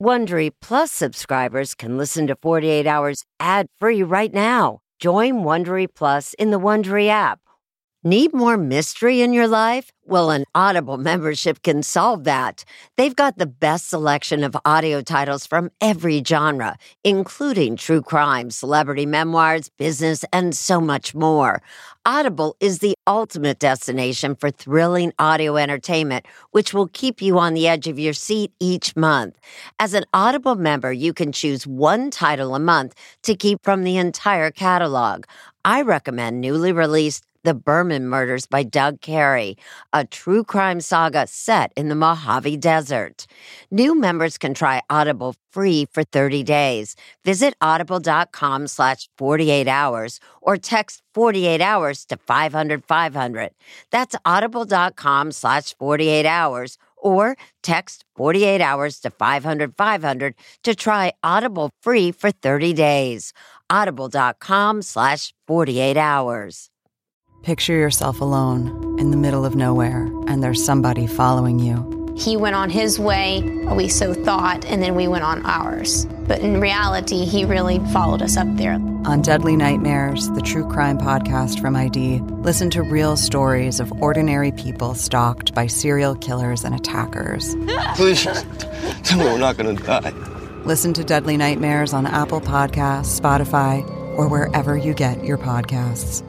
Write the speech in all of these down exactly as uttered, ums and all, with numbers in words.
Wondery Plus subscribers can listen to forty-eight hours ad-free right now. Join Wondery Plus in the Wondery app. Need more mystery in your life? Well, an Audible membership can solve that. They've got the best selection of audio titles from every genre, including true crime, celebrity memoirs, business, and so much more. Audible is the ultimate destination for thrilling audio entertainment, which will keep you on the edge of your seat each month. As an Audible member, you can choose one title a month to keep from the entire catalog. I recommend newly released The Berman Murders by Doug Carey, a true crime saga set in the Mojave Desert. New members can try Audible free for thirty days. Visit audible.com slash 48 hours or text forty-eight hours to five hundred five hundred. That's audible.com slash 48 hours or text forty-eight hours to five hundred five hundred to try Audible free for thirty days. Audible.com slash 48 hours. Picture yourself alone in the middle of nowhere, and there's somebody following you. He went on his way, we so thought, and then we went on ours. But in reality, he really followed us up there. On Deadly Nightmares, the true crime podcast from I D, listen to real stories of ordinary people stalked by serial killers and attackers. Please, tell me we're not going to die. Listen to Deadly Nightmares on Apple Podcasts, Spotify, or wherever you get your podcasts.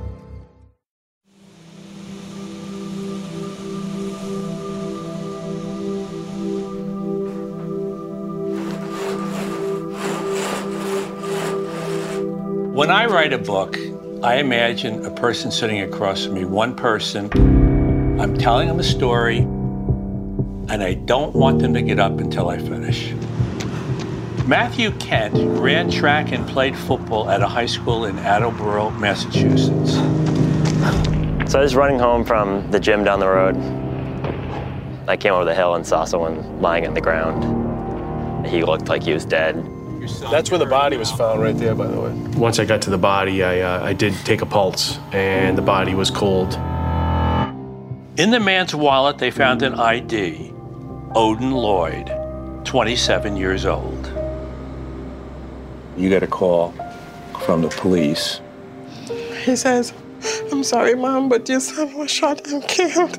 When I write a book, I imagine a person sitting across from me, one person. I'm telling them a story, and I don't want them to get up until I finish. Matthew Kent ran track and played football at a high school in Attleboro, Massachusetts. So I was running home from the gym down the road. I came over the hill and saw someone lying on the ground. He looked like he was dead. That's where the body was found, right there, by the way. Once I got to the body, I, uh, I did take a pulse, and the body was cold. In the man's wallet, they found an I D, Odin Lloyd, twenty-seven years old. You get a call from the police. He says, "I'm sorry, Mom, but your son was shot and killed."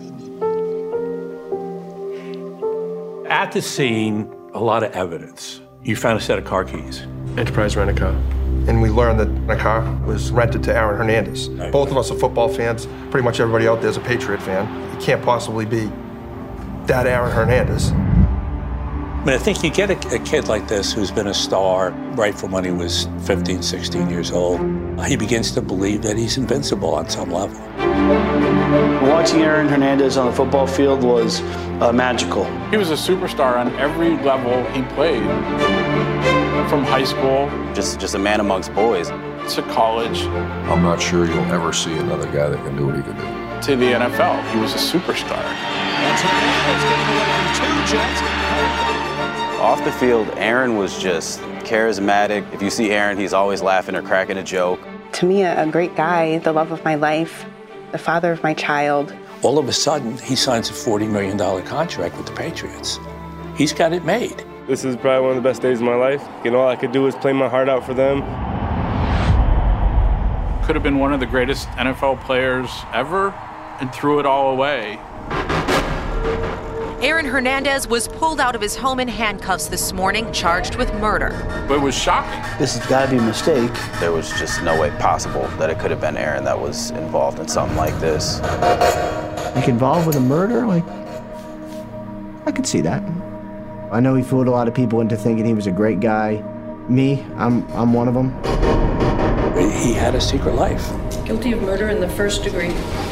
At the scene, a lot of evidence. You found a set of car keys. Enterprise rent-a-car. And we learned that the car was rented to Aaron Hernandez. Right. Both of us are football fans. Pretty much everybody out there is a Patriot fan. It can't possibly be that Aaron Hernandez. I mean, I think you get a, a kid like this who's been a star right from when he was fifteen, sixteen years old. He begins to believe that he's invincible on some level. Watching Aaron Hernandez on the football field was uh, magical. He was a superstar on every level he played. From high school. Just, just a man amongst boys. To college. I'm not sure you'll ever see another guy that can do what he can do. To the N F L. He was a superstar. That's Hernandez getting away from two Jets. Off the field, Aaron was just charismatic. If you see Aaron, he's always laughing or cracking a joke. To me, a great guy, the love of my life, the father of my child. All of a sudden, he signs a forty million dollars contract with the Patriots. He's got it made. This is probably one of the best days of my life. You know, all I could do was play my heart out for them. Could have been one of the greatest N F L players ever and threw it all away. Aaron Hernandez was pulled out of his home in handcuffs this morning, charged with murder. But it was shocking. This has got to be a mistake. There was just no way possible that it could have been Aaron that was involved in something like this. Like involved with a murder? Like, I could see that. I know he fooled a lot of people into thinking he was a great guy. Me, I'm I'm one of them. He had a secret life. Guilty of murder in the first degree.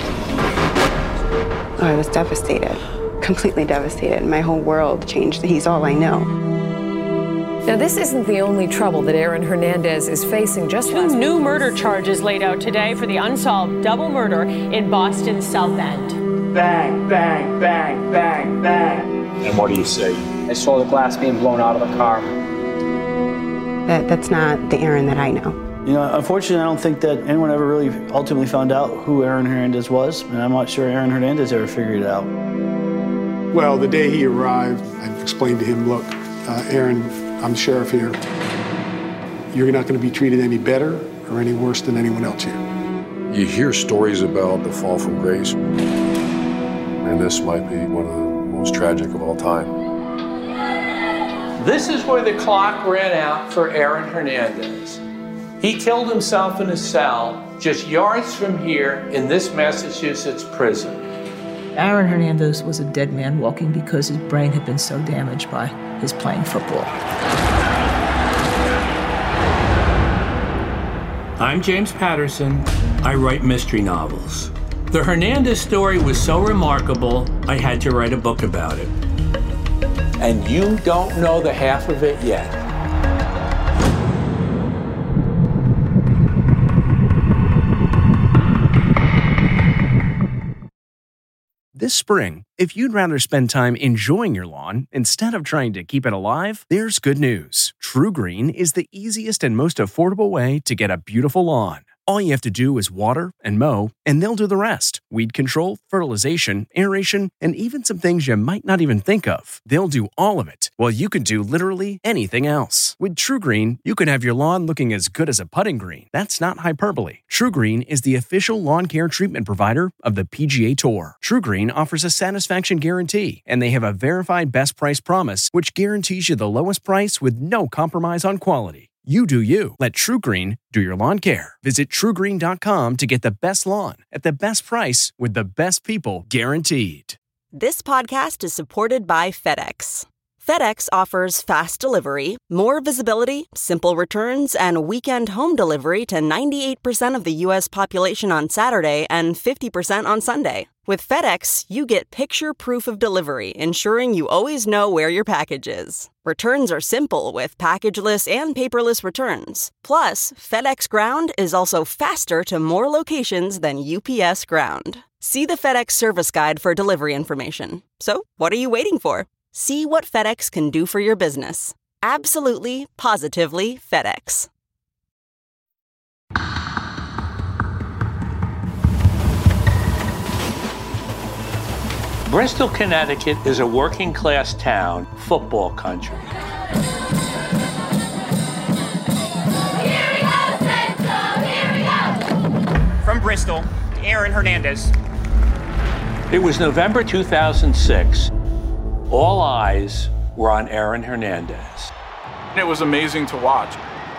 Oh, I was devastated, completely devastated. My whole world changed. He's all I know. Now, this isn't the only trouble that Aaron Hernandez is facing. Just two new murder charges laid out today for the unsolved double murder in Boston's South End. Bang, bang, bang, bang, bang. And what do you say? I saw the glass being blown out of the car. That, that's not the Aaron that I know. You know, unfortunately, I don't think that anyone ever really ultimately found out who Aaron Hernandez was, and I'm not sure Aaron Hernandez ever figured it out. Well, the day he arrived, I explained to him, look, uh, Aaron I'm the sheriff here. You're not going to be treated any better or any worse than anyone else here. You hear stories about the fall from grace, and this might be one of the most tragic of all time. This is where the clock ran out for Aaron Hernandez. He killed himself in a cell just yards from here in this Massachusetts prison. Aaron Hernandez was a dead man walking because his brain had been so damaged by his playing football. I'm James Patterson. I write mystery novels. The Hernandez story was so remarkable, I had to write a book about it. And you don't know the half of it yet. This spring, if you'd rather spend time enjoying your lawn instead of trying to keep it alive, there's good news. TruGreen is the easiest and most affordable way to get a beautiful lawn. All you have to do is water and mow, and they'll do the rest. Weed control, fertilization, aeration, and even some things you might not even think of. They'll do all of it, while you can do literally anything else. With TruGreen, you can have your lawn looking as good as a putting green. That's not hyperbole. TruGreen is the official lawn care treatment provider of the P G A Tour. TruGreen offers a satisfaction guarantee, and they have a verified best price promise, which guarantees you the lowest price with no compromise on quality. You do you. Let TruGreen do your lawn care. Visit True Green dot com to get the best lawn at the best price with the best people guaranteed. This podcast is supported by FedEx. FedEx offers fast delivery, more visibility, simple returns, and weekend home delivery to ninety-eight percent of the U S population on Saturday and fifty percent on Sunday. With FedEx, you get picture proof of delivery, ensuring you always know where your package is. Returns are simple with packageless and paperless returns. Plus, FedEx Ground is also faster to more locations than U P S Ground. See the FedEx service guide for delivery information. So, what are you waiting for? See what FedEx can do for your business. Absolutely, positively FedEx. Bristol, Connecticut is a working-class town, football country. Here we go, Central! Here we go! From Bristol, Aaron Hernandez. It was November two thousand six. All eyes were on Aaron Hernandez. It was amazing to watch.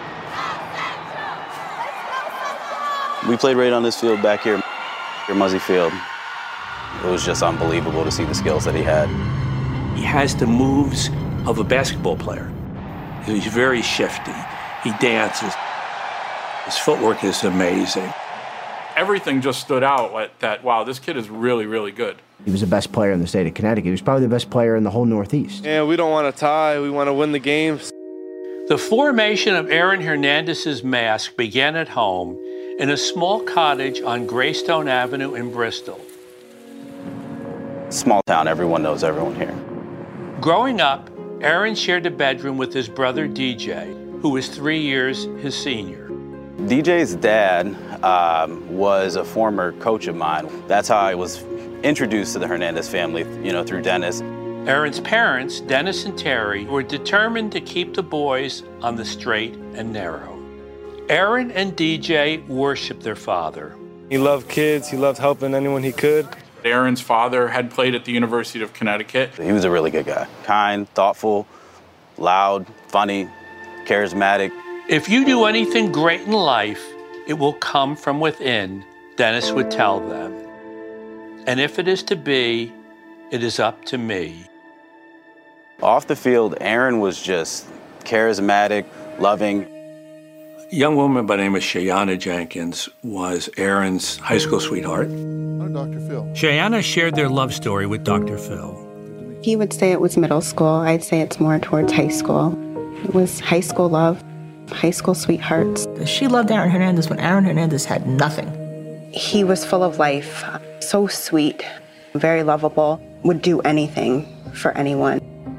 We played right on this field back here, here Muzzy Field. It was just unbelievable to see the skills that he had. He has the moves of a basketball player. He's very shifty. He dances. His footwork is amazing. Everything just stood out like that, wow, this kid is really, really good. He was the best player in the state of Connecticut. He was probably the best player in the whole Northeast. Yeah, we don't want to tie. We want to win the games. The formation of Aaron Hernandez's mask began at home in a small cottage on Greystone Avenue in Bristol. Small town, everyone knows everyone here. Growing up, Aaron shared a bedroom with his brother D J, who was three years his senior. D J's dad um, was a former coach of mine. That's how I was introduced to the Hernandez family, you know, through Dennis. Aaron's parents, Dennis and Terry, were determined to keep the boys on the straight and narrow. Aaron and D J worshiped their father. He loved kids. He loved helping anyone he could. Aaron's father had played at the University of Connecticut. He was a really good guy. Kind, thoughtful, loud, funny, charismatic. If you do anything great in life, it will come from within, Dennis would tell them. And if it is to be, it is up to me. Off the field, Aaron was just charismatic, loving. A young woman by the name of Shayana Jenkins was Aaron's high school sweetheart. Doctor Phil. Shayana shared their love story with Doctor Phil. He would say it was middle school. I'd say it's more towards high school. It was high school love, high school sweethearts. She loved Aaron Hernandez when Aaron Hernandez had nothing. He was full of life, so sweet, very lovable, would do anything for anyone.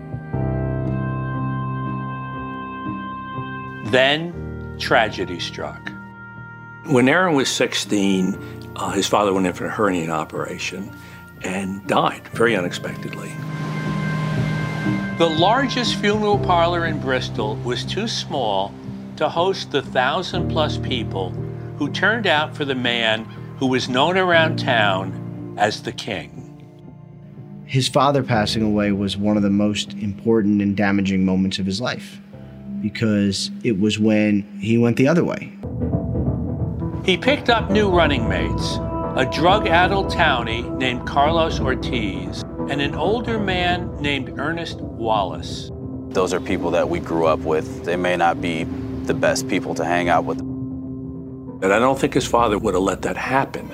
Then tragedy struck. When Aaron was sixteen, uh, his father went in for a hernia operation and died very unexpectedly. The largest funeral parlor in Bristol was too small to host the thousand plus people who turned out for the man who was known around town as the King. His father passing away was one of the most important and damaging moments of his life because it was when he went the other way. He picked up new running mates, a drug-addled townie named Carlos Ortiz and an older man named Ernest Wallace. Those are people that we grew up with. They may not be the best people to hang out with. And I don't think his father would have let that happen.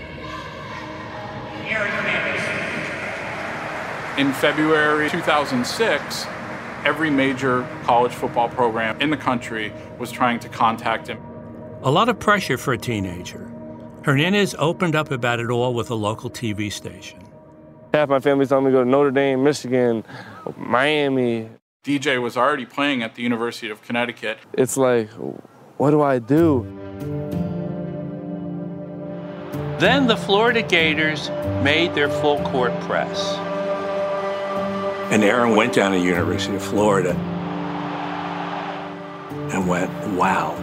In February two thousand six, every major college football program in the country was trying to contact him. A lot of pressure for a teenager. Hernandez opened up about it all with a local T V station. Half my family's telling me to go to Notre Dame, Michigan, Miami. D J was already playing at the University of Connecticut. It's like, what do I do? Then the Florida Gators made their full court press. And Aaron went down to the University of Florida and went, wow.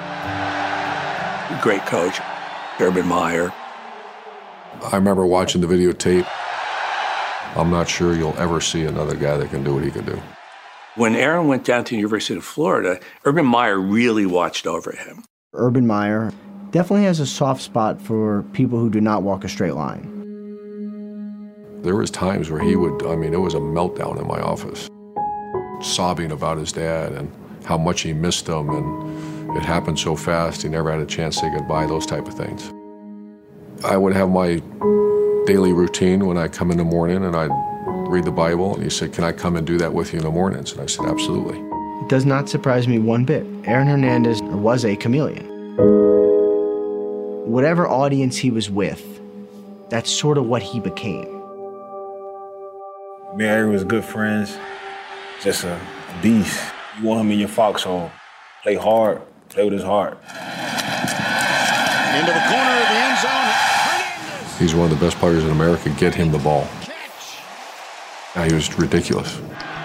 Great coach, Urban Meyer. I remember watching the videotape. I'm not sure you'll ever see another guy that can do what he can do. When Aaron went down to the University of Florida, Urban Meyer really watched over him. Urban Meyer definitely has a soft spot for people who do not walk a straight line. There was times where he would, I mean, it was a meltdown in my office, sobbing about his dad and how much he missed him, and it happened so fast, he never had a chance to say goodbye, those type of things. I would have my daily routine when I come in the morning and I'd read the Bible, and he said, can I come and do that with you in the mornings? And I said, absolutely. It does not surprise me one bit. Aaron Hernandez was a chameleon. Whatever audience he was with, that's sort of what he became. Me and Aaron was good friends, just a beast. You want him in your foxhole. Play hard, play with his heart. Into the corner of the end zone. Hernandez. He's one of the best players in America. Get him the ball. Yeah, he was ridiculous.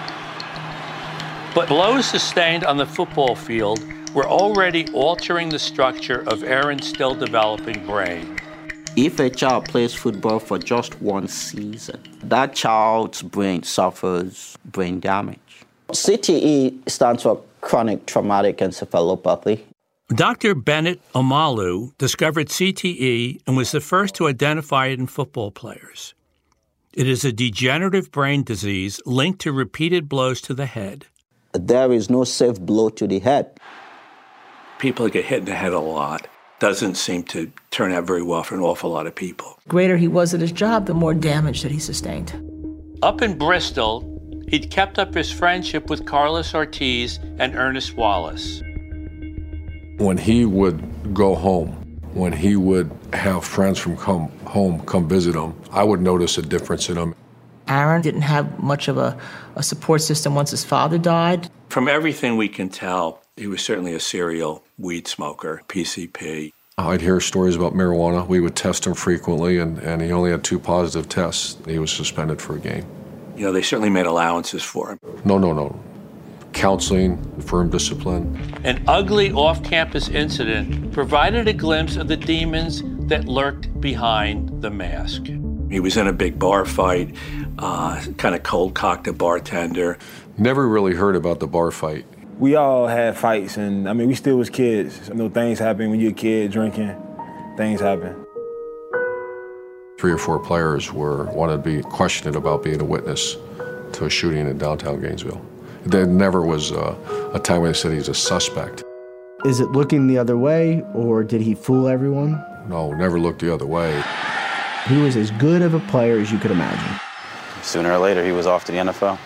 But blows sustained on the football field were already altering the structure of Aaron's still developing brain. If a child plays football for just one season, that child's brain suffers brain damage. C T E stands for chronic traumatic encephalopathy. Doctor Bennett Omalu discovered C T E and was the first to identify it in football players. It is a degenerative brain disease linked to repeated blows to the head. There is no safe blow to the head. People that get hit in the head a lot doesn't seem to turn out very well for an awful lot of people. The greater he was at his job, the more damage that he sustained. Up in Bristol, he'd kept up his friendship with Carlos Ortiz and Ernest Wallace. When he would go home, when he would have friends from come home come visit him, I would notice a difference in him. Aaron didn't have much of a, a support system once his father died. From everything we can tell, he was certainly a serial weed smoker, P C P. I'd hear stories about marijuana. We would test him frequently, and, and he only had two positive tests. He was suspended for a game. You know, they certainly made allowances for him. No, no, no. Counseling, firm discipline. An ugly off-campus incident provided a glimpse of the demons that lurked behind the mask. He was in a big bar fight, uh, kind of cold-cocked a bartender. Never really heard about the bar fight. We all had fights, and I mean, we still was kids. You know, things happen when you're a kid drinking. Things happen. Three or four players were wanted to be questioned about being a witness to a shooting in downtown Gainesville. There never was a, a time when they said he's a suspect. Is it looking the other way, or did he fool everyone? No, never looked the other way. He was as good of a player as you could imagine. Sooner or later, he was off to the N F L.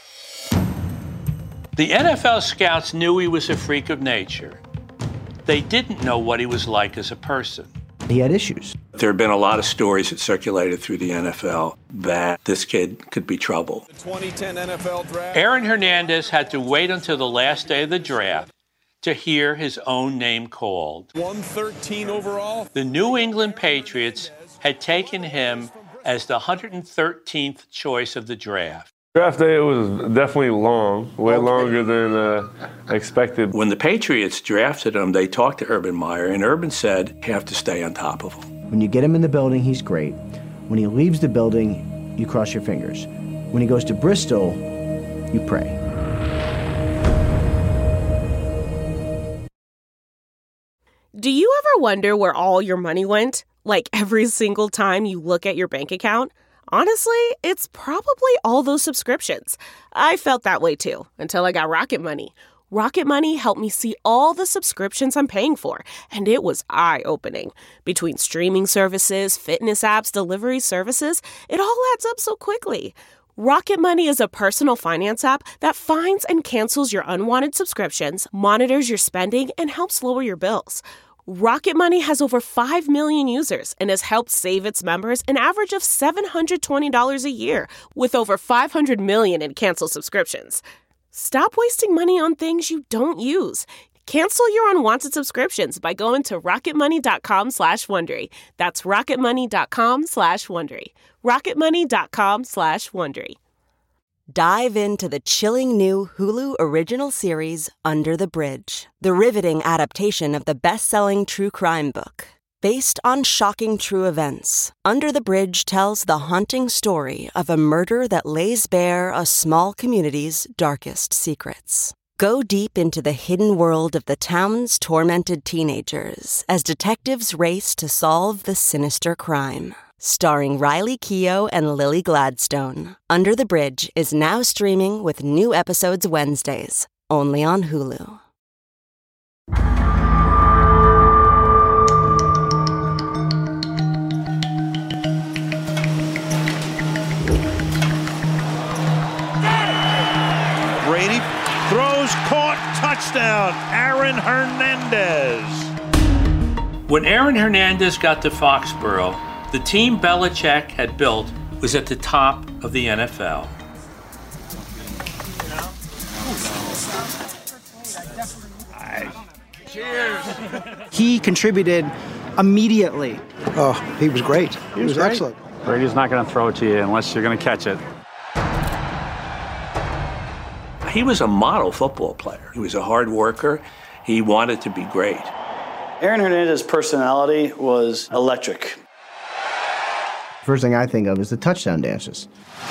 The N F L scouts knew he was a freak of nature. They didn't know what he was like as a person. He had issues. There have been a lot of stories that circulated through the N F L that this kid could be trouble. The twenty ten N F L draft. Aaron Hernandez had to wait until the last day of the draft to hear his own name called. one thirteen overall. The New England Patriots had taken him as the one hundred thirteenth choice of the draft. Draft day, it was definitely long, way okay. longer than uh, expected. When the Patriots drafted him, they talked to Urban Meyer, and Urban said, you have to stay on top of him. When you get him in the building, he's great. When he leaves the building, you cross your fingers. When he goes to Bristol, you pray. Do you ever wonder where all your money went? Like every single time you look at your bank account? Honestly, it's probably all those subscriptions. I felt that way too, until I got Rocket Money. Rocket Money helped me see all the subscriptions I'm paying for, and it was eye-opening. Between streaming services, fitness apps, delivery services, it all adds up so quickly. Rocket Money is a personal finance app that finds and cancels your unwanted subscriptions, monitors your spending, and helps lower your bills. Rocket Money has over five million users and has helped save its members an average of seven hundred twenty dollars a year, with over five hundred million in canceled subscriptions. Stop wasting money on things you don't use. Cancel your unwanted subscriptions by going to rocketmoney.com slash Wondery. That's rocketmoney.com slash Wondery. rocketmoney.com slash Wondery. Dive into the chilling new Hulu original series, Under the Bridge, the riveting adaptation of the best-selling true crime book. Based on shocking true events, Under the Bridge tells the haunting story of a murder that lays bare a small community's darkest secrets. Go deep into the hidden world of the town's tormented teenagers as detectives race to solve the sinister crime. Starring Riley Keough and Lily Gladstone, Under the Bridge is now streaming with new episodes Wednesdays, only on Hulu. Brady throws, caught, touchdown, Aaron Hernandez. When Aaron Hernandez got to Foxborough, the team Belichick had built was at the top of the N F L. Cheers. He contributed immediately. Oh, he was great. He, he was, was great. Excellent. Brady's not going to throw it to you unless you're going to catch it. He was a model football player. He was a hard worker. He wanted to be great. Aaron Hernandez's personality was electric. First thing I think of is the touchdown dances.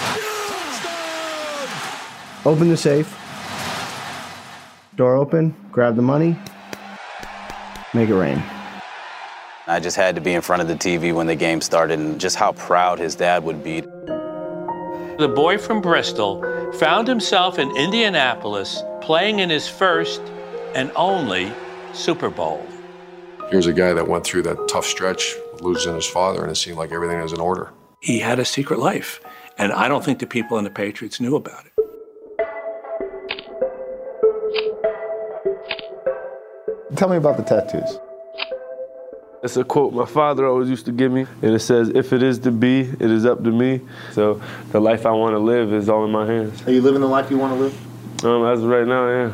Open the safe. Door open, grab the money, make it rain. I just had to be in front of the T V when the game started, and just how proud his dad would be. The boy from Bristol found himself in Indianapolis playing in his first and only Super Bowl. Here's a guy that went through that tough stretch, losing his father, and it seemed like everything was in order. He had a secret life, and I don't think the people in the Patriots knew about it. Tell me about the tattoos. It's a quote my father always used to give me, and it says, if it is to be, it is up to me. So the life I want to live is all in my hands. Are you living the life you want to live? Um, as of right now, yeah.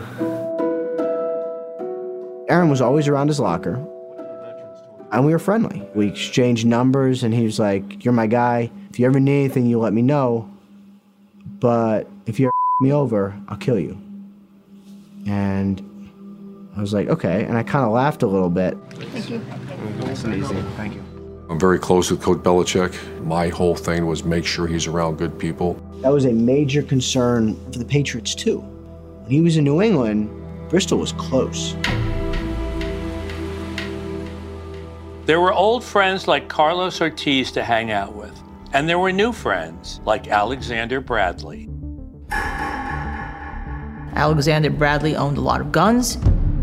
Aaron was always around his locker, and we were friendly. We exchanged numbers, and he was like, you're my guy. If you ever need anything, you let me know. But if you ever me over, I'll kill you. And I was like, okay. And I kind of laughed a little bit. Thank you. Nice and easy. Thank you. I'm very close with Coach Belichick. My whole thing was make sure he's around good people. That was a major concern for the Patriots, too. When he was in New England, Bristol was close. There were old friends like Carlos Ortiz to hang out with, and there were new friends like Alexander Bradley. Alexander Bradley owned a lot of guns.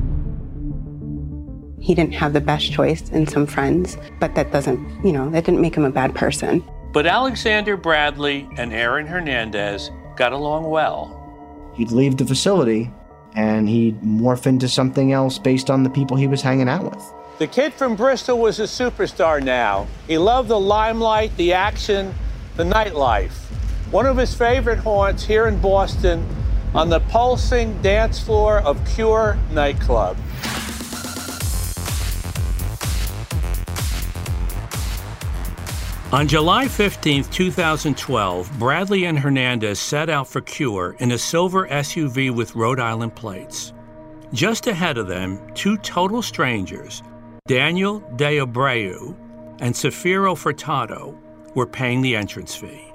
He didn't have the best choice in some friends, but that doesn't, you know, that didn't make him a bad person. But Alexander Bradley and Aaron Hernandez got along well. He'd leave the facility, and he'd morph into something else based on the people he was hanging out with. The kid from Bristol was a superstar now. He loved the limelight, the action, the nightlife. One of his favorite haunts here in Boston, on the pulsing dance floor of Cure nightclub. On July fifteenth, two thousand twelve, Bradley and Hernandez set out for Cure in a silver S U V with Rhode Island plates. Just ahead of them, two total strangers, Daniel De Abreu and Safiro Furtado, were paying the entrance fee.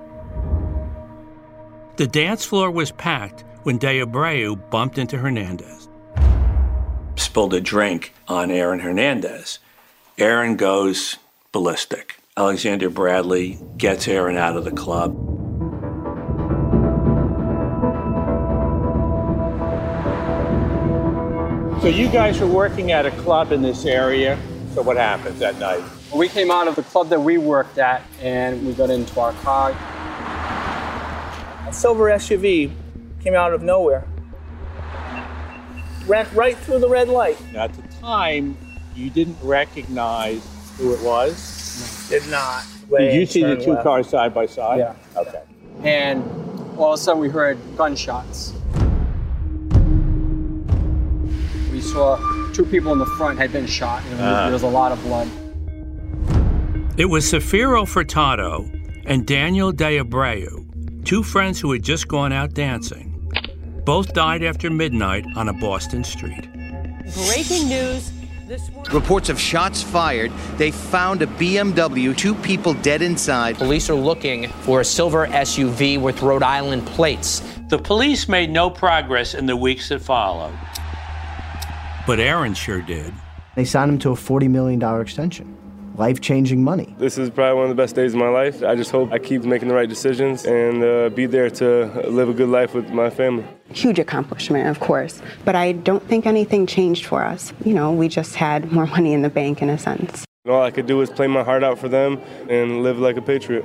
The dance floor was packed when De Abreu bumped into Hernandez. Spilled a drink on Aaron Hernandez. Aaron goes ballistic. Alexander Bradley gets Aaron out of the club. So you guys were working at a club in this area. So what happened that night? We came out of the club that we worked at, and we got into our car. A silver S U V came out of nowhere. Ran right through the red light. Now, at the time, you didn't recognize who it was? Did not. Did you see the two left. cars side by side? Yeah. Okay. And all of a sudden we heard gunshots. We saw two people in the front had been shot, and uh. there was a lot of blood. It was Safiro Furtado and Daniel De Abreu, two friends who had just gone out dancing. Both died after midnight on a Boston street. Breaking news. This Reports of shots fired. They found a B M W, two people dead inside. Police are looking for a silver S U V with Rhode Island plates. The police made no progress in the weeks that followed. But Aaron sure did. They signed him to a forty million dollars extension. Life-changing money. This is probably one of the best days of my life. I just hope I keep making the right decisions and uh, be there to live a good life with my family. Huge accomplishment, of course, but I don't think anything changed for us. You know, we just had more money in the bank in a sense. And all I could do was play my heart out for them and live like a patriot.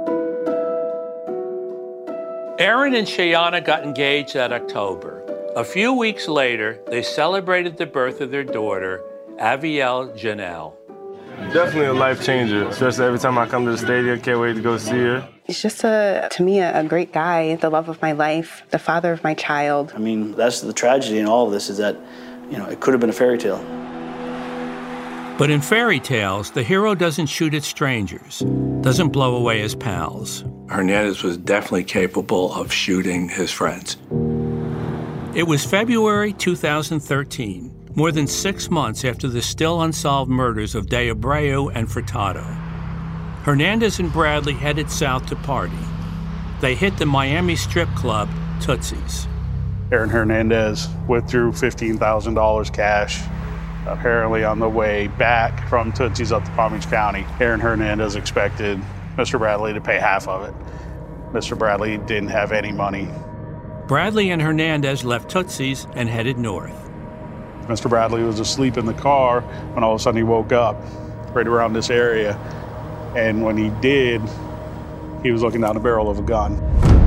Aaron and Shayana got engaged that October. A few weeks later, they celebrated the birth of their daughter, Avielle Janelle. Definitely a life changer, especially every time I come to the stadium. Can't wait to go see her. He's just, a, to me, a, a great guy, the love of my life, the father of my child. I mean, that's the tragedy in all of this, is that, you know, it could have been a fairy tale. But in fairy tales, the hero doesn't shoot at strangers, doesn't blow away his pals. Hernandez was definitely capable of shooting his friends. It was February two thousand thirteen. More than six months after the still unsolved murders of De Abreu and Furtado. Hernandez and Bradley headed south to party. They hit the Miami strip club, Tootsie's. Aaron Hernandez withdrew fifteen thousand dollars cash, apparently on the way back from Tootsie's up to Palm Beach County. Aaron Hernandez expected Mister Bradley to pay half of it. Mister Bradley didn't have any money. Bradley and Hernandez left Tootsie's and headed north. Mister Bradley was asleep in the car when all of a sudden he woke up right around this area. And when he did, he was looking down the barrel of a gun.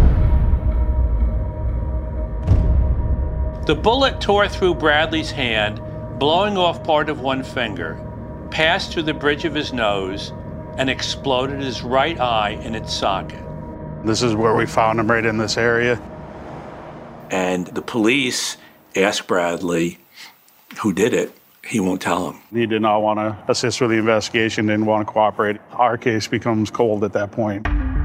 The bullet tore through Bradley's hand, blowing off part of one finger, passed through the bridge of his nose, and exploded his right eye in its socket. This is where we found him, right in this area. And the police asked Bradley who did it. He won't tell them. He did not want to assist with the investigation, didn't want to cooperate. Our case becomes cold at that point.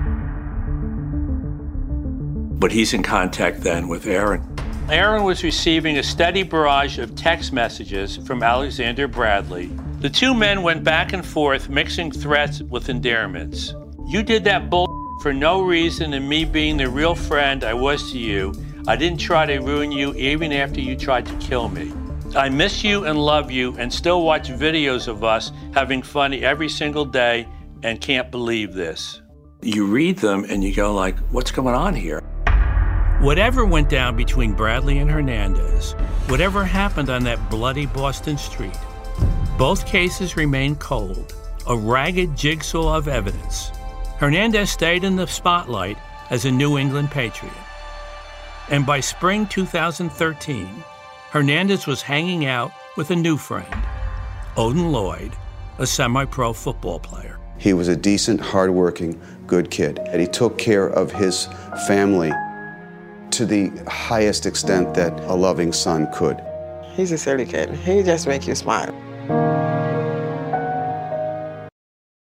But he's in contact then with Aaron. Aaron was receiving a steady barrage of text messages from Alexander Bradley. The two men went back and forth, mixing threats with endearments. You did that bull for no reason, and me being the real friend I was to you, I didn't try to ruin you even after you tried to kill me. I miss you and love you and still watch videos of us having fun every single day and can't believe this. You read them and you go like, what's going on here? Whatever went down between Bradley and Hernandez, whatever happened on that bloody Boston street, both cases remained cold, a ragged jigsaw of evidence. Hernandez stayed in the spotlight as a New England Patriot. And by spring two thousand thirteen, Hernandez was hanging out with a new friend, Odin Lloyd, a semi-pro football player. He was a decent, hardworking, good kid. And he took care of his family to the highest extent that a loving son could. He's a silly kid. He just makes you smile.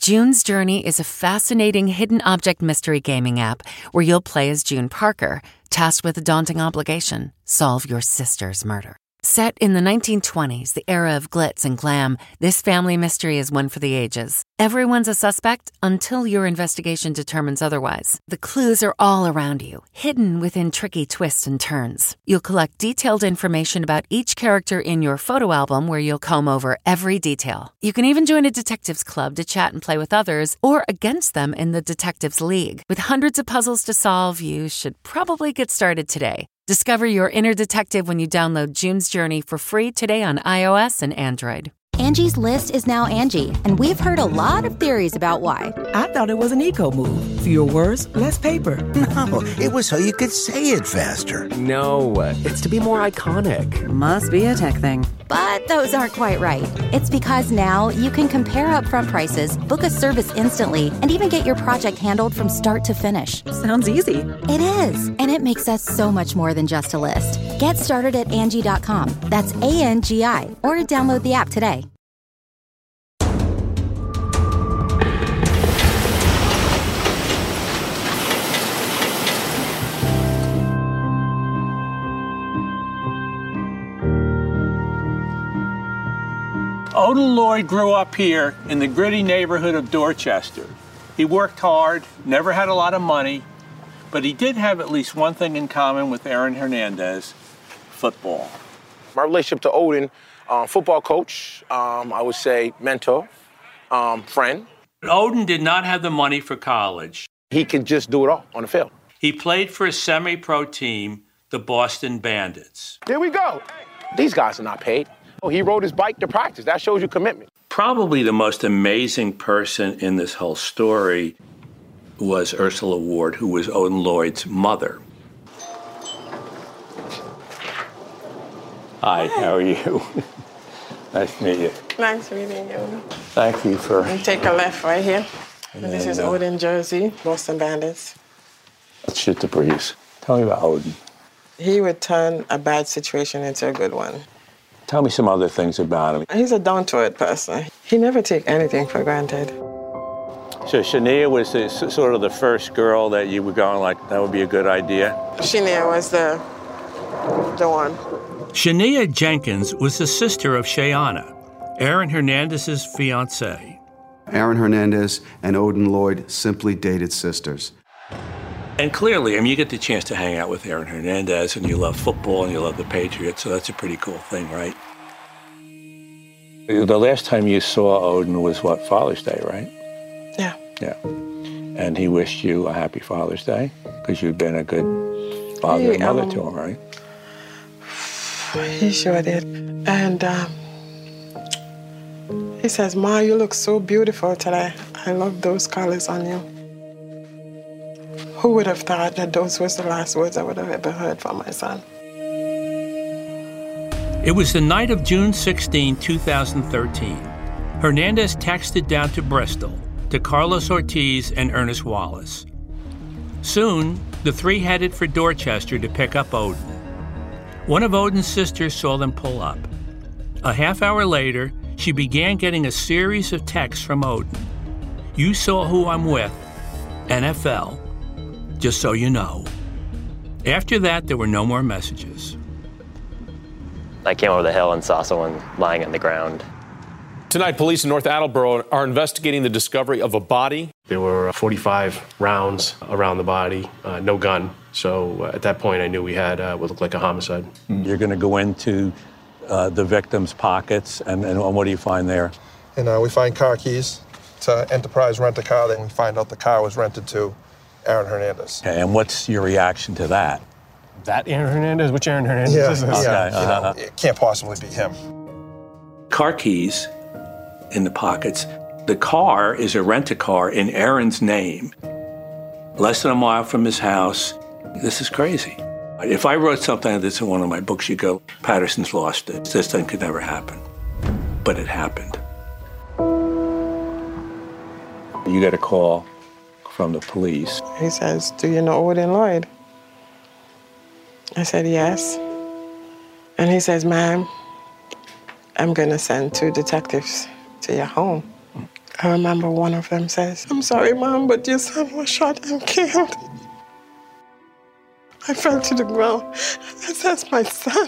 June's Journey is a fascinating hidden object mystery gaming app where you'll play as June Parker, tasked with a daunting obligation: solve your sister's murder. Set in the nineteen twenties, the era of glitz and glam, this family mystery is one for the ages. Everyone's a suspect until your investigation determines otherwise. The clues are all around you, hidden within tricky twists and turns. You'll collect detailed information about each character in your photo album where you'll comb over every detail. You can even join a detectives club to chat and play with others or against them in the Detectives League. With hundreds of puzzles to solve, you should probably get started today. Discover your inner detective when you download June's Journey for free today on iOS and Android. Angie's List is now Angie, and we've heard a lot of theories about why. I thought it was an eco move. Fewer words, less paper. No, it was so you could say it faster. No, it's to be more iconic. Must be a tech thing. But those aren't quite right. It's because now you can compare upfront prices, book a service instantly, and even get your project handled from start to finish. Sounds easy. It is, and it makes us so much more than just a list. Get started at Angie dot com. That's A N G I, or download the app today. Odin Lloyd grew up here in the gritty neighborhood of Dorchester. He worked hard, never had a lot of money, but he did have at least one thing in common with Aaron Hernandez: football. My relationship to Odin, um, football coach, um, I would say mentor, um, friend. Odin did not have the money for college. He could just do it all on the field. He played for a semi-pro team, the Boston Bandits. Here we go. These guys are not paid. Oh, he rode his bike to practice. That shows you commitment. Probably the most amazing person in this whole story was Ursula Ward, who was Odin Lloyd's mother. Hi, how are you? Nice to meet you. Nice meeting you. Thank you for... And take a left right here. And and this then, is uh, Odin jersey, Boston Bandits. Let's shoot the breeze. Tell me about Odin. He would turn a bad situation into a good one. Tell me some other things about him. He's a down-to-earth person. He never take anything for granted. So Shania was the, sort of the first girl that you were going like, that would be a good idea? Shania was the, the one. Shania Jenkins was the sister of Shayana, Aaron Hernandez's fiancée. Aaron Hernandez and Odin Lloyd simply dated sisters. And clearly, I mean, you get the chance to hang out with Aaron Hernandez, and you love football, and you love the Patriots, so that's a pretty cool thing, right? The last time you saw Odin was, what, Father's Day, right? Yeah. Yeah. And he wished you a happy Father's Day, because you've been a good father Hey, and mother um, to him, right? He sure did. And um, he says, Ma, you look so beautiful today. I love those colors on you. Who would have thought that those was the last words I would have ever heard from my son? It was the night of June sixteenth, two thousand thirteen. Hernandez texted down to Bristol, to Carlos Ortiz and Ernest Wallace. Soon, the three headed for Dorchester to pick up Odin. One of Odin's sisters saw them pull up. A half hour later, she began getting a series of texts from Odin. You saw who I'm with, N F L, just so you know. After that, there were no more messages. I came over the hill and saw someone lying on the ground. Tonight, police in North Attleboro are investigating the discovery of a body. There were forty-five rounds around the body, uh, no gun. So uh, at that point, I knew we had uh, what looked like a homicide. You're going to go into uh, the victim's pockets, and, and what do you find there? And uh, we find car keys to Enterprise Rent-A-Car. Then we find out the car was rented to Aaron Hernandez. Okay, and what's your reaction to that? That Aaron Hernandez? Which Aaron Hernandez Yeah, is this? yeah, Okay, you know, uh-huh. it can't possibly be him. Car keys in the pockets. The car is a rent-a-car in Aaron's name, less than a mile from his house. This is crazy. If I wrote something like this in one of my books, you'd go, Patterson's lost it. This thing could never happen. But it happened. You got a call from the police. He says, do you know Odin Lloyd? I said, yes. And he says, ma'am, I'm going to send two detectives to your home. I remember one of them says, "I'm sorry, Mom, but your son was shot and killed." I fell to the ground. I said, "That's my son."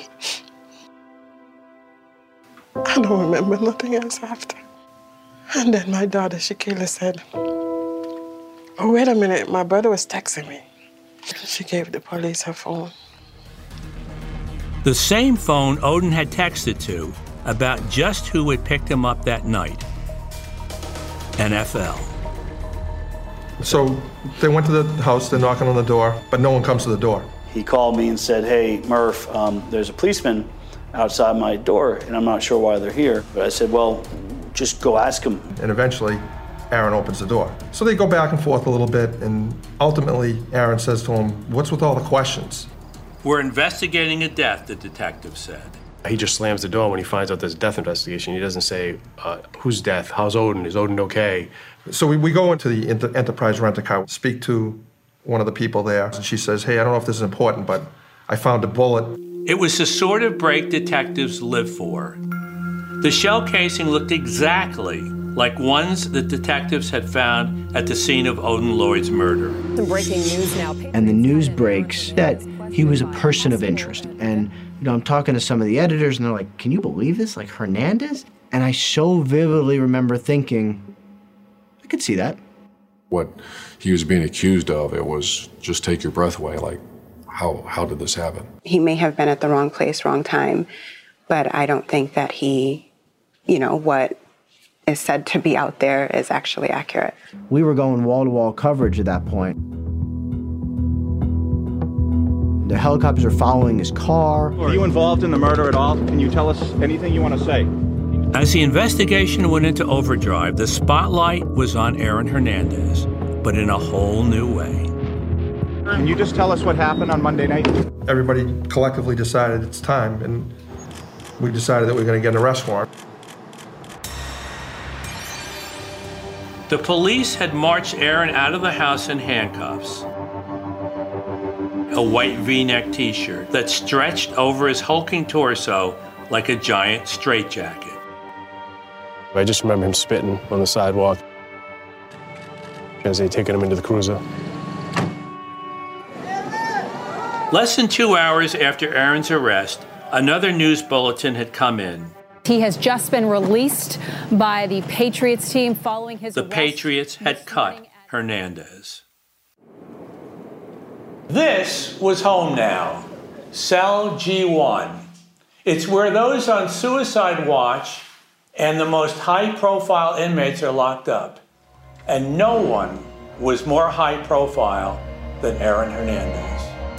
I don't remember nothing else after. And then my daughter, Shakila, said, "Oh, wait a minute, my brother was texting me." She gave the police her phone. The same phone Odin had texted to about just who had picked him up that night. N F L. So they went to the house, they're knocking on the door, but no one comes to the door. He called me and said, "Hey, Murph, um, there's a policeman outside my door, and I'm not sure why they're here." But I said, "Well, just go ask him." And eventually, Aaron opens the door. So they go back and forth a little bit, and ultimately, Aaron says to him, "What's with all the questions?" "We're investigating a death," the detective said. He just slams the door when he finds out there's a death investigation. He doesn't say, uh, whose death? How's Odin? Is Odin okay? So we, we go into the Inter- Enterprise Rent-A-Car, speak to one of the people there, and she says, "Hey, I don't know if this is important, but I found a bullet." It was the sort of break detectives live for. The shell casing looked exactly like ones that detectives had found at the scene of Odin Lloyd's murder. Some breaking news now. And the news breaks that he was a person of interest. And, you know, I'm talking to some of the editors, and they're like, "Can you believe this? Like Hernandez?" And I so vividly remember thinking, I could see that. What he was being accused of, it was just take your breath away. Like, how how did this happen? He may have been at the wrong place, wrong time, but I don't think that he, you know, what is said to be out there is actually accurate. We were going wall-to-wall coverage at that point. The helicopters are following his car. Are you involved in the murder at all? Can you tell us anything you want to say? As the investigation went into overdrive, the spotlight was on Aaron Hernandez, but in a whole new way. Can you just tell us what happened on Monday night? Everybody collectively decided it's time, and we decided that we were going to get an arrest warrant. The police had marched Aaron out of the house in handcuffs. A white V-neck t-shirt that stretched over his hulking torso like a giant straitjacket. I just remember him spitting on the sidewalk as they taken him into the cruiser. Less than two hours after Aaron's arrest, another news bulletin had come in. He has just been released by the Patriots team following his The arrest. Patriots had cut Hernandez. This was home now, Cell G one. It's where those on suicide watch and the most high-profile inmates are locked up. And no one was more high-profile than Aaron Hernandez.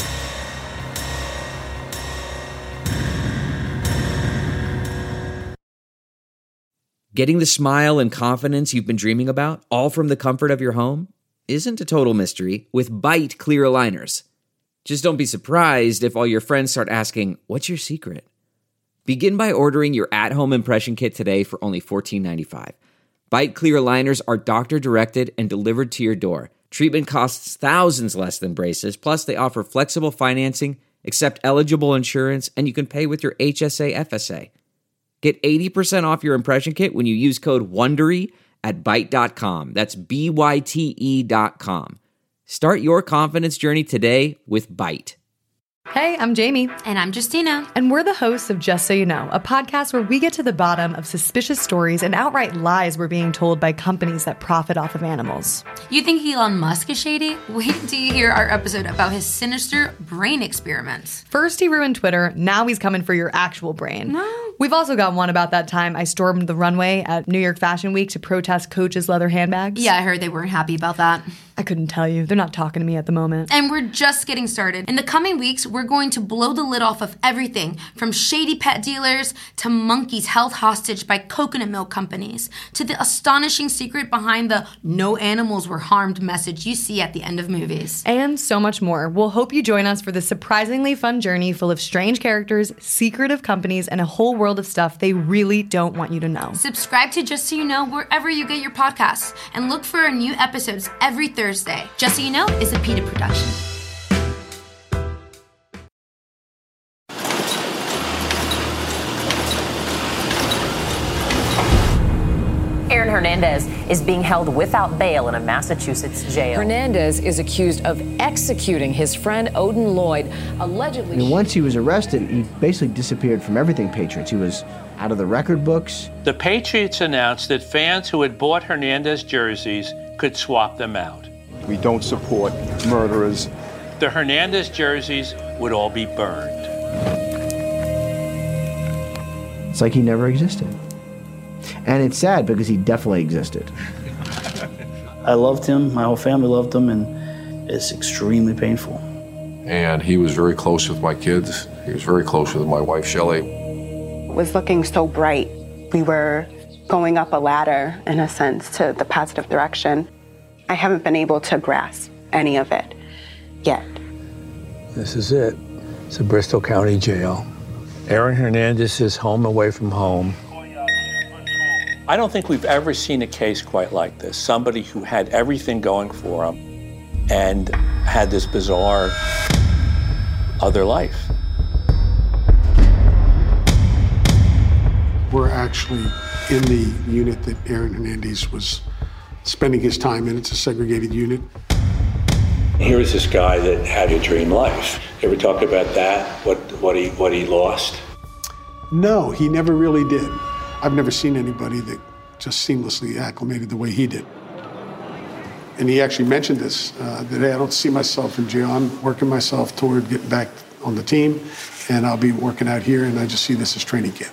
Getting the smile and confidence you've been dreaming about, all from the comfort of your home, isn't a total mystery with Byte clear aligners. Just don't be surprised if all your friends start asking, "What's your secret?" Begin by ordering your at-home impression kit today for only fourteen ninety-five. Byte clear aligners are doctor-directed and delivered to your door. Treatment costs thousands less than braces, plus they offer flexible financing, accept eligible insurance, and you can pay with your H S A F S A. Get eighty percent off your impression kit when you use code WONDERY at byte dot com. That's B Y T E dot com. Start your confidence journey today with Byte. Hey, I'm Jamie. And I'm Justina. And we're the hosts of Just So You Know, a podcast where we get to the bottom of suspicious stories and outright lies we're being told by companies that profit off of animals. You think Elon Musk is shady? Wait till you hear our episode about his sinister brain experiments. First he ruined Twitter, now he's coming for your actual brain. No. We've also got one about that time I stormed the runway at New York Fashion Week to protest Coach's leather handbags. Yeah, I heard they weren't happy about that. I couldn't tell you. They're not talking to me at the moment. And we're just getting started. In the coming weeks, we're going to blow the lid off of everything from shady pet dealers to monkeys held hostage by coconut milk companies to the astonishing secret behind the "no animals were harmed" message you see at the end of movies. And so much more. We'll hope you join us for this surprisingly fun journey full of strange characters, secretive companies, and a whole world of stuff they really don't want you to know. Subscribe to Just So You Know wherever you get your podcasts and look for our new episodes every Thursday. Just So You Know is a PETA production. Aaron Hernandez is being held without bail in a Massachusetts jail. Hernandez is accused of executing his friend Odin Lloyd, allegedly. I mean, once he was arrested, he basically disappeared from everything Patriots. He was out of the record books. The Patriots announced that fans who had bought Hernandez jerseys could swap them out. We don't support murderers. The Hernandez jerseys would all be burned. It's like he never existed. And it's sad because he definitely existed. I loved him, my whole family loved him, and it's extremely painful. And he was very close with my kids. He was very close with my wife, Shelley. It was looking so bright. We were going up a ladder, in a sense, to the positive direction. I haven't been able to grasp any of it yet. This is it. It's a Bristol County Jail. Aaron Hernandez is home away from home. I don't think we've ever seen a case quite like this. Somebody who had everything going for him and had this bizarre other life. We're actually in the unit that Aaron Hernandez was spending his time in. It's a segregated unit. Here's this guy that had a dream life. You ever talk about that? What what he what he lost? No, he never really did. I've never seen anybody that just seamlessly acclimated the way he did. And he actually mentioned this, uh, that hey, I don't see myself in jail. I'm working myself toward getting back on the team, and I'll be working out here, and I just see this as training camp.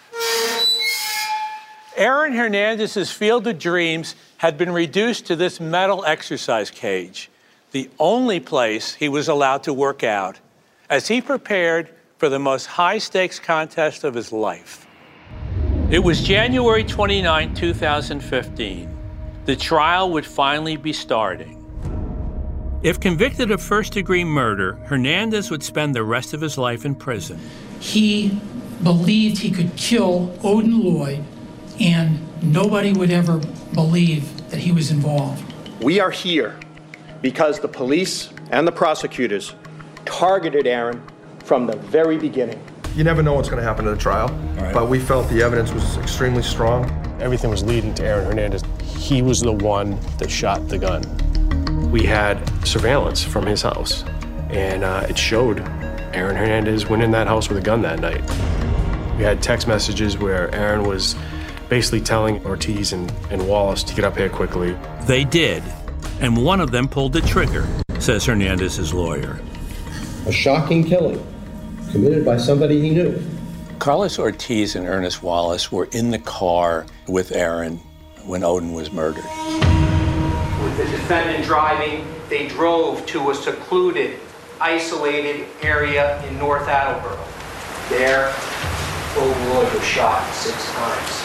Aaron Hernandez's field of dreams had been reduced to this metal exercise cage, the only place he was allowed to work out, as he prepared for the most high-stakes contest of his life. It was January twenty-ninth, two thousand fifteen. The trial would finally be starting. If convicted of first-degree murder, Hernandez would spend the rest of his life in prison. He believed he could kill Odin Lloyd, and nobody would ever believe that he was involved. We are here because the police and the prosecutors targeted Aaron from the very beginning. You never know what's going to happen at a trial, right. But we felt the evidence was extremely strong. Everything was leading to Aaron Hernandez. He was the one that shot the gun. We had surveillance from his house, and uh, it showed Aaron Hernandez went in that house with a gun that night. We had text messages where Aaron was basically telling Ortiz and, and Wallace to get up here quickly. They did, and one of them pulled the trigger, says Hernandez's lawyer. A shocking killing committed by somebody he knew. Carlos Ortiz and Ernest Wallace were in the car with Aaron when Odin was murdered. With the defendant driving, they drove to a secluded, isolated area in North Attleboro. There, Odin Lloyd was shot six times.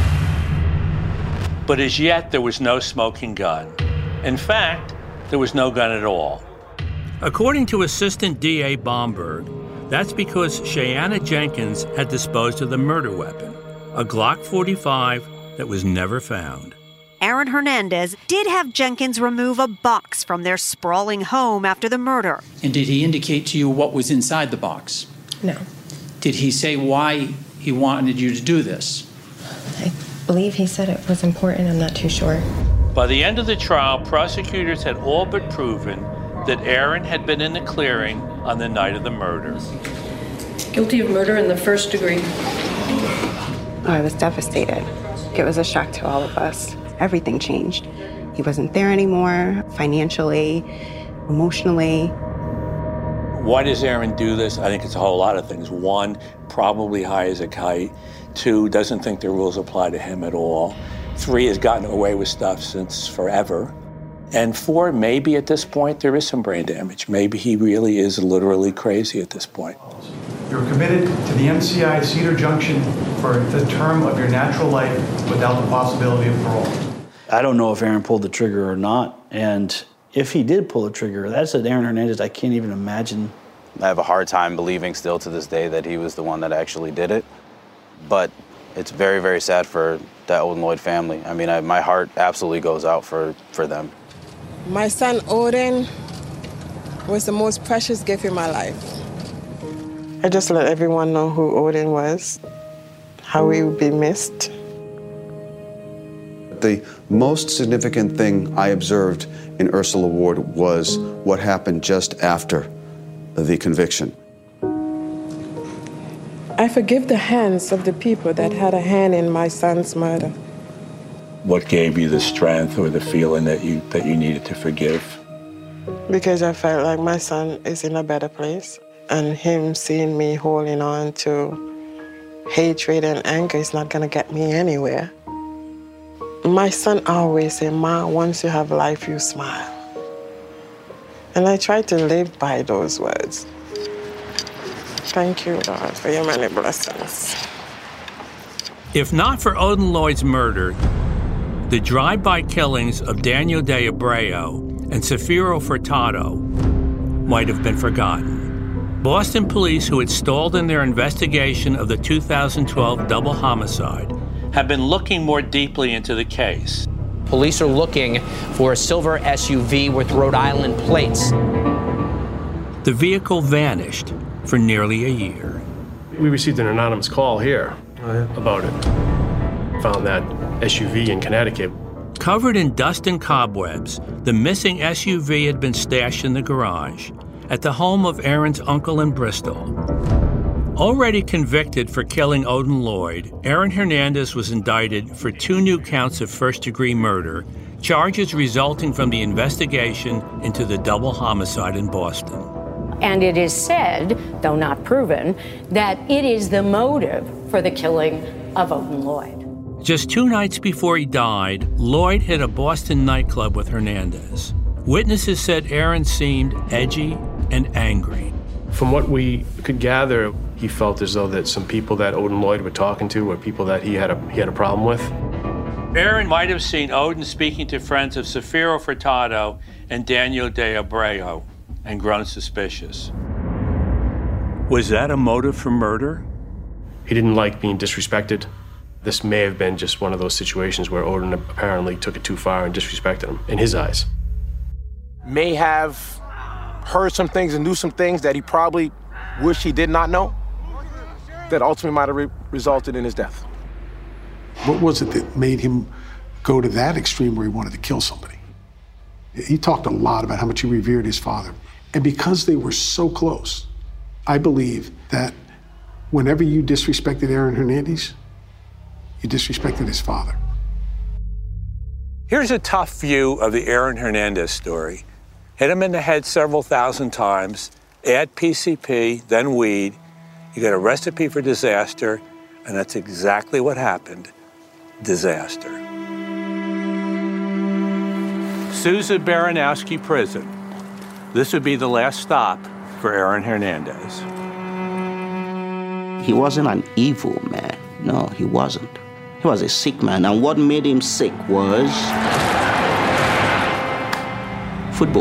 But as yet, there was no smoking gun. In fact, there was no gun at all. According to Assistant D A Bomberg, that's because Shayanna Jenkins had disposed of the murder weapon, a Glock forty-five that was never found. Aaron Hernandez did have Jenkins remove a box from their sprawling home after the murder. And did he indicate to you what was inside the box? No. Did he say why he wanted you to do this? I believe he said it was important. I'm not too sure. By the end of the trial, prosecutors had all but proven that Aaron had been in the clearing on the night of the murder. Guilty of murder in the first degree. I was devastated. It was a shock to all of us. Everything changed. He wasn't there anymore, financially, emotionally. Why does Aaron do this? I think it's a whole lot of things. One, probably high as a kite. Two, doesn't think the rules apply to him at all. Three, has gotten away with stuff since forever. And four, maybe at this point there is some brain damage. Maybe he really is literally crazy at this point. You're committed to the M C I Cedar Junction for the term of your natural life without the possibility of parole. I don't know if Aaron pulled the trigger or not. And if he did pull the trigger, that's an Aaron Hernandez I can't even imagine. I have a hard time believing still to this day that he was the one that actually did it. But it's very, very sad for that Odin Lloyd family. I mean, I, my heart absolutely goes out for, for them. My son Odin was the most precious gift in my life. I just let everyone know who Odin was, how he would be missed. But the most significant thing I observed in Ursula Ward was what happened just after the conviction. I forgive the hands of the people that had a hand in my son's murder. What gave you the strength or the feeling that you that you needed to forgive? Because I felt like my son is in a better place, and him seeing me holding on to hatred and anger is not gonna get me anywhere. My son always said, "Ma, once you have life, you smile." And I try to live by those words. Thank you, Lord, for your many blessings. If not for Odin Lloyd's murder, the drive-by killings of Daniel De Abreu and Safiro Furtado might have been forgotten. Boston police, who had stalled in their investigation of the two thousand twelve double homicide, have been looking more deeply into the case. Police are looking for a silver S U V with Rhode Island plates. The vehicle vanished for nearly a year. We received an anonymous call here about it. Found that S U V in Connecticut. Covered in dust and cobwebs, the missing S U V had been stashed in the garage at the home of Aaron's uncle in Bristol. Already convicted for killing Odin Lloyd, Aaron Hernandez was indicted for two new counts of first-degree murder, charges resulting from the investigation into the double homicide in Boston. And it is said, though not proven, that it is the motive for the killing of Odin Lloyd. Just two nights before he died, Lloyd hit a Boston nightclub with Hernandez. Witnesses said Aaron seemed edgy and angry. From what we could gather, he felt as though that some people that Odin Lloyd were talking to were people that he had a he had a problem with. Aaron might have seen Odin speaking to friends of Safiro Furtado and Daniel De Abreu and grown suspicious. Was that a motive for murder? He didn't like being disrespected. This may have been just one of those situations where Odin apparently took it too far and disrespected him, in his eyes. May have heard some things and knew some things that he probably wished he did not know, that ultimately might have re- resulted in his death. What was it that made him go to that extreme where he wanted to kill somebody? He talked a lot about how much he revered his father. And because they were so close, I believe that whenever you disrespected Aaron Hernandez, you disrespected his father. Here's a tough view of the Aaron Hernandez story. Hit him in the head several thousand times, add P C P, then weed. You get a recipe for disaster, and that's exactly what happened. Disaster. Sousa Baranowski Prison. This would be the last stop for Aaron Hernandez. He wasn't an evil man. No, he wasn't. He was a sick man, and what made him sick was football.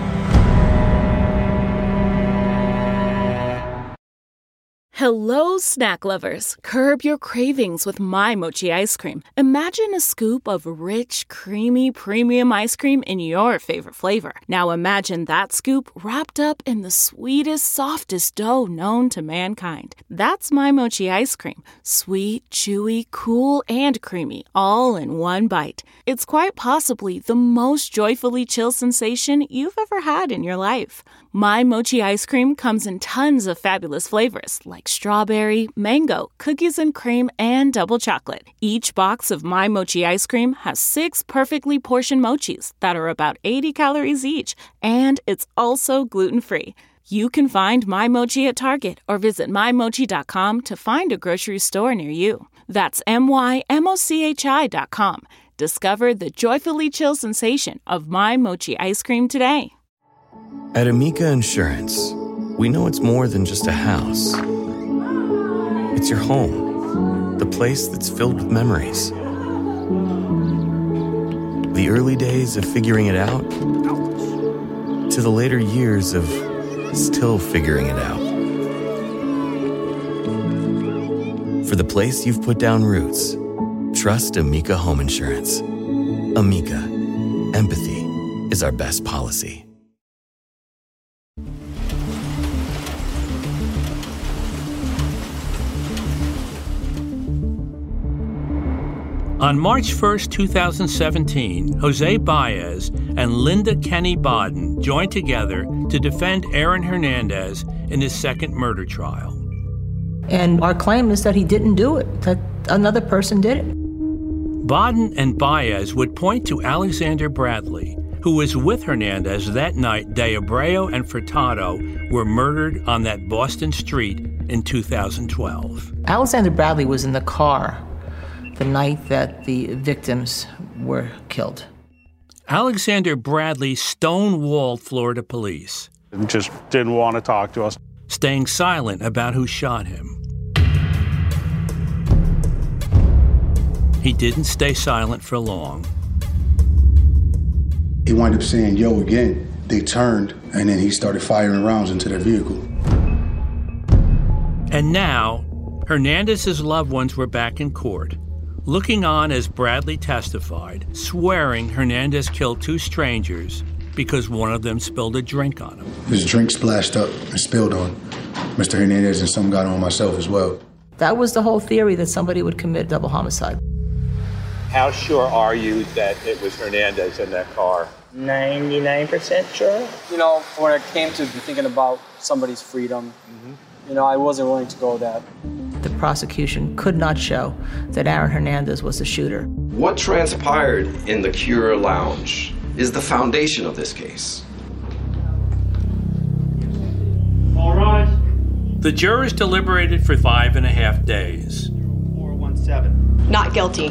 Hello, snack lovers. Curb your cravings with My Mochi ice cream. Imagine a scoop of rich, creamy, premium ice cream in your favorite flavor. Now imagine that scoop wrapped up in the sweetest, softest dough known to mankind. That's My Mochi ice cream. Sweet, chewy, cool, and creamy, all in one bite. It's quite possibly the most joyfully chill sensation you've ever had in your life. My Mochi ice cream comes in tons of fabulous flavors like strawberry, mango, cookies and cream, and double chocolate. Each box of My Mochi ice cream has six perfectly portioned mochis that are about eighty calories each, and it's also gluten-free. You can find My Mochi at Target or visit my mochi dot com to find a grocery store near you. That's M Y M O C H I dot com. Discover the joyfully chill sensation of My Mochi ice cream today. At Amica Insurance, we know it's more than just a house. It's your home, the place that's filled with memories. The early days of figuring it out, to the later years of still figuring it out. For the place you've put down roots, trust Amica Home Insurance. Amica, empathy is our best policy. On March first, two thousand seventeen, Jose Baez and Linda Kenny Bodden joined together to defend Aaron Hernandez in his second murder trial. And our claim is that he didn't do it, that another person did it. Bodden and Baez would point to Alexander Bradley, who was with Hernandez that night De Abreu and Furtado were murdered on that Boston street in two thousand twelve. Alexander Bradley was in the car the night that the victims were killed. Alexander Bradley stonewalled Florida police. Just didn't want to talk to us. Staying silent about who shot him. He didn't stay silent for long. He wound up saying, yo, again. They turned, and then he started firing rounds into their vehicle. And now, Hernandez's loved ones were back in court, looking on as Bradley testified, swearing Hernandez killed two strangers because one of them spilled a drink on him. His drink splashed up and spilled on Mister Hernandez, and some got on myself as well. That was the whole theory, that somebody would commit double homicide. How sure are you that it was Hernandez in that car? ninety-nine percent sure. You know, when it came to thinking about somebody's freedom, mm-hmm. you know, I wasn't willing to go that. The prosecution could not show that Aaron Hernandez was the shooter. What transpired in the Cure Lounge is the foundation of this case. All rise. The jurors deliberated for five and a half days. four one seven. Not guilty.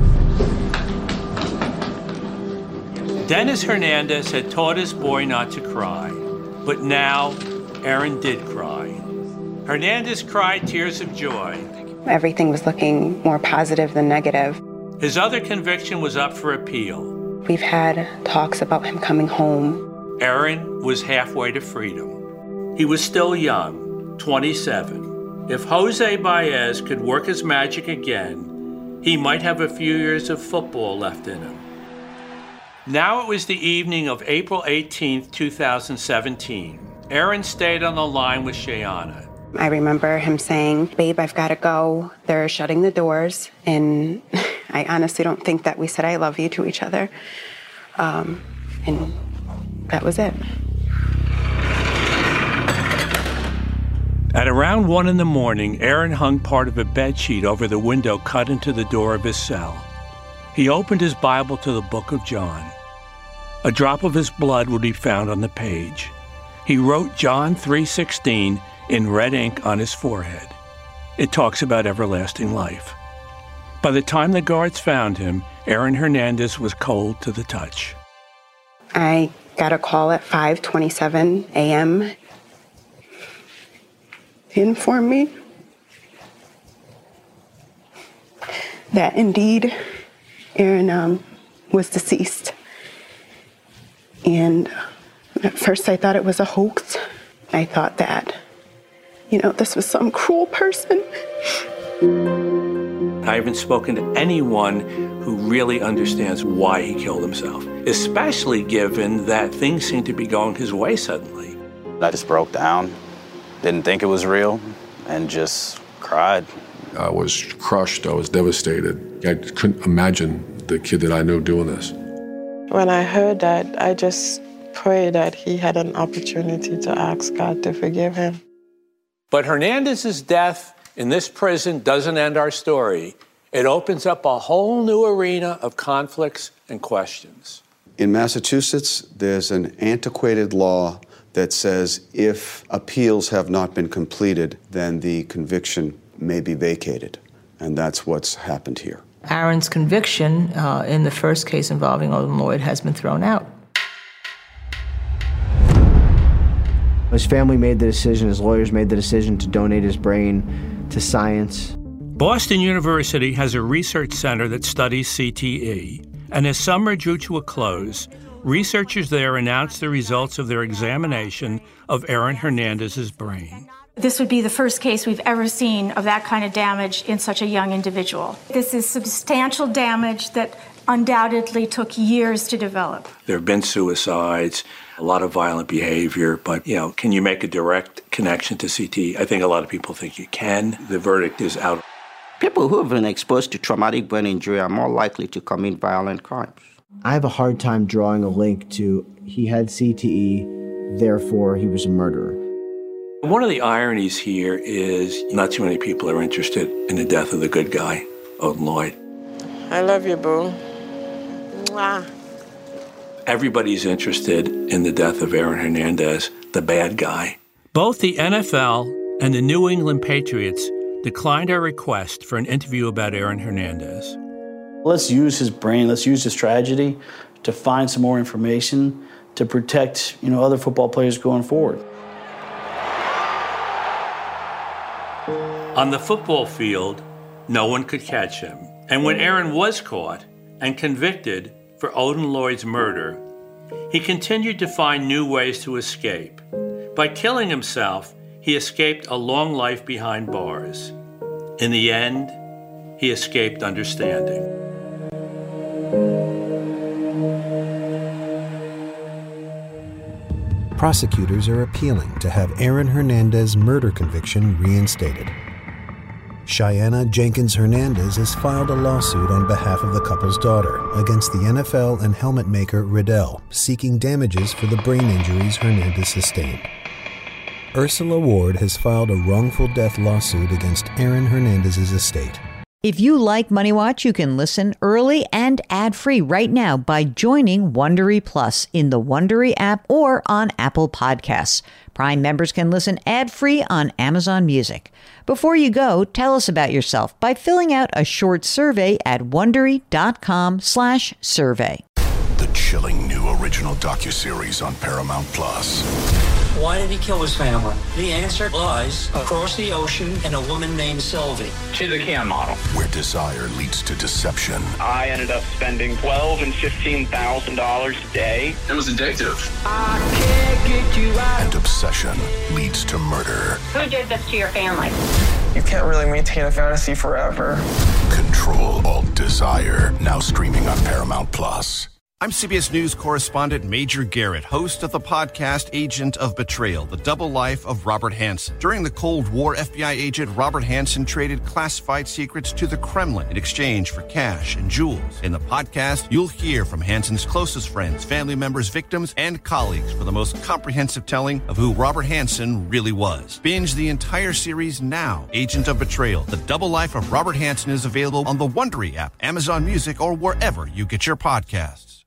Dennis Hernandez had taught his boy not to cry, but now Aaron did cry. Hernandez cried tears of joy. Everything was looking more positive than negative. His other conviction was up for appeal. We've had talks about him coming home. Aaron was halfway to freedom. He was still young, twenty-seven. If Jose Baez could work his magic again, he might have a few years of football left in him. Now it was the evening of April eighteenth, two thousand seventeen. Aaron stayed on the line with Shayana. I remember him saying, babe, I've got to go. They're shutting the doors. And I honestly don't think that we said I love you to each other. Um, and that was it. At around one in the morning, Aaron hung part of a bedsheet over the window cut into the door of his cell. He opened his Bible to the book of John. A drop of his blood would be found on the page. He wrote John three sixteen in red ink on his forehead. It talks about everlasting life. By the time the guards found him, Aaron Hernandez was cold to the touch. I got a call at five twenty-seven a.m. He informed me that indeed Aaron um, was deceased. And at first I thought it was a hoax. I thought that, you know, this was some cruel person. I haven't spoken to anyone who really understands why he killed himself, especially given that things seem to be going his way suddenly. I just broke down, didn't think it was real, and just cried. I was crushed, I was devastated. I couldn't imagine the kid that I knew doing this. When I heard that, I just prayed that he had an opportunity to ask God to forgive him. But Hernandez's death in this prison doesn't end our story. It opens up a whole new arena of conflicts and questions. In Massachusetts, there's an antiquated law that says if appeals have not been completed, then the conviction may be vacated. And that's what's happened here. Aaron's conviction uh, in the first case involving Odin Lloyd has been thrown out. His family made the decision, his lawyers made the decision to donate his brain to science. Boston University has a research center that studies C T E, and as summer drew to a close, researchers there announced the results of their examination of Aaron Hernandez's brain. This would be the first case we've ever seen of that kind of damage in such a young individual. This is substantial damage that undoubtedly took years to develop. There have been suicides, a lot of violent behavior, but, you know, can you make a direct connection to C T E? I think a lot of people think you can. The verdict is out. People who have been exposed to traumatic brain injury are more likely to commit violent crimes. I have a hard time drawing a link to he had C T E, therefore he was a murderer. One of the ironies here is not too many people are interested in the death of the good guy, Odin Lloyd. I love you, boo. Mwah. Everybody's interested in the death of Aaron Hernandez, the bad guy. Both the N F L and the New England Patriots declined our request for an interview about Aaron Hernandez. Let's use his brain, let's use his tragedy to find some more information to protect, you know, other football players going forward. On the football field, no one could catch him. And when Aaron was caught and convicted for Odin Lloyd's murder, he continued to find new ways to escape. By killing himself, he escaped a long life behind bars. In the end, he escaped understanding. Prosecutors are appealing to have Aaron Hernandez's murder conviction reinstated. Cheyenne Jenkins Hernandez has filed a lawsuit on behalf of the couple's daughter against the N F L and helmet maker Riddell, seeking damages for the brain injuries Hernandez sustained. Ursula Ward has filed a wrongful death lawsuit against Aaron Hernandez's estate. If you like Money Watch, you can listen early and ad-free right now by joining Wondery Plus in the Wondery app or on Apple Podcasts. Prime members can listen ad-free on Amazon Music. Before you go, tell us about yourself by filling out a short survey at Wondery.com slash survey. The chilling new original docuseries on Paramount Plus. Why did he kill his family? The answer lies across the ocean in a woman named Sylvie. She's a can model. Where desire leads to deception. I ended up spending twelve thousand dollars and fifteen thousand dollars a day. It was addictive. I can't get you out. And obsession leads to murder. Who did this to your family? You can't really maintain a fantasy forever. Control Alt Desire. Now streaming on Paramount Plus. I'm C B S News correspondent Major Garrett, host of the podcast Agent of Betrayal, the double life of Robert Hanssen. During the Cold War, F B I agent Robert Hanssen traded classified secrets to the Kremlin in exchange for cash and jewels. In the podcast, you'll hear from Hanssen's closest friends, family members, victims, and colleagues for the most comprehensive telling of who Robert Hanssen really was. Binge the entire series now. Agent of Betrayal, the double life of Robert Hanssen is available on the Wondery app, Amazon Music, or wherever you get your podcasts.